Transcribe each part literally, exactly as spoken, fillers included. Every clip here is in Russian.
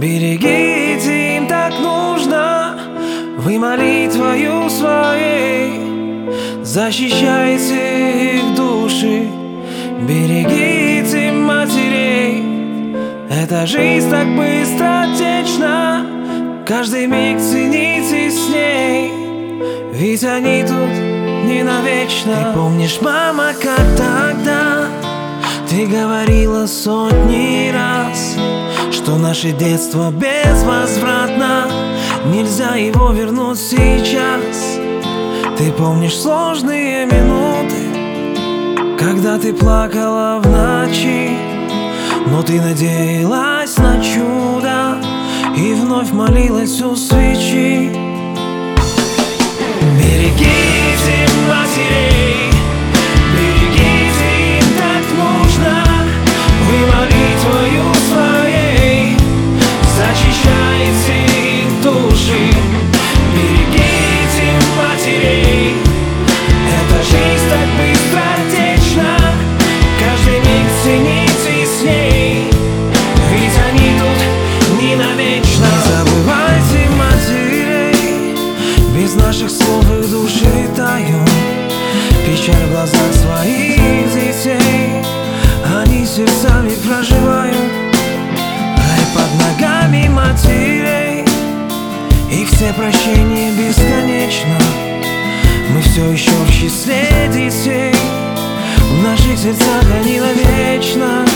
Берегите, им так нужно. Вы молитвою своей защищаете их души. Берегите матерей. Эта жизнь так быстротечна. Каждый миг цените с ней, ведь они тут не навечно. Ты помнишь, мама, как тогда ты говорила сотни раз, что наше детство безвозвратно, нельзя его вернуть сейчас. Ты помнишь сложные минуты, когда ты плакала в ночи, но ты надеялась на чудо и вновь молилась у свечи. Берегите матерей, берегите, им так нужно. Вы молитвою своей защищаете их души. Берегите матерей. Эта жизнь так быстротечна. Каждый миг цените с ней, ведь они тут не навечно. Не забывайте матерей, без наших слов их души тают. Печаль в глазах своих детей они сердцами проживают. Рай под ногами матерей, их все прощения бесконечно. Мы все еще в числе детей, в наших сердцах они навечно.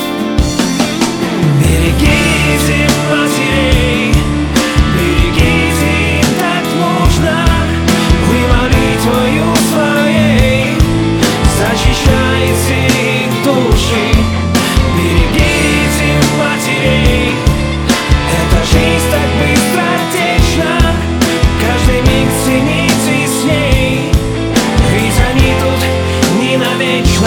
Берегите матерей, берегите, им так нужно. Вы молитвою своей защищаете их души. Берегите матерей. Эта жизнь так быстротечна. Каждый миг цените с ней, ведь они тут не навечно.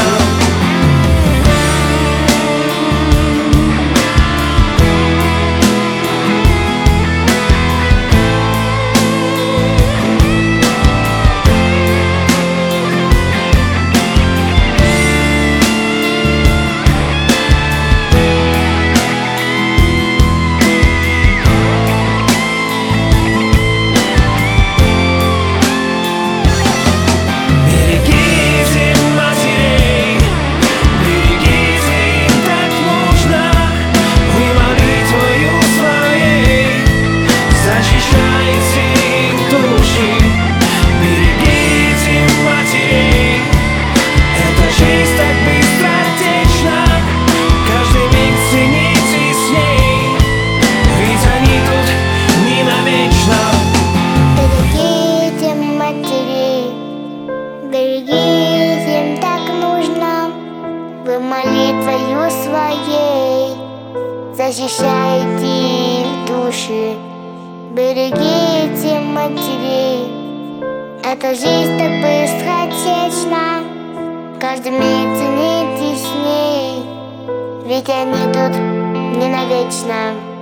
Берегите, им так нужно. Вы молитвою своей защищаете их души. Берегите матерей. Эта жизнь так быстротечна. Каждый миг цените с ней, ведь они тут не навечно.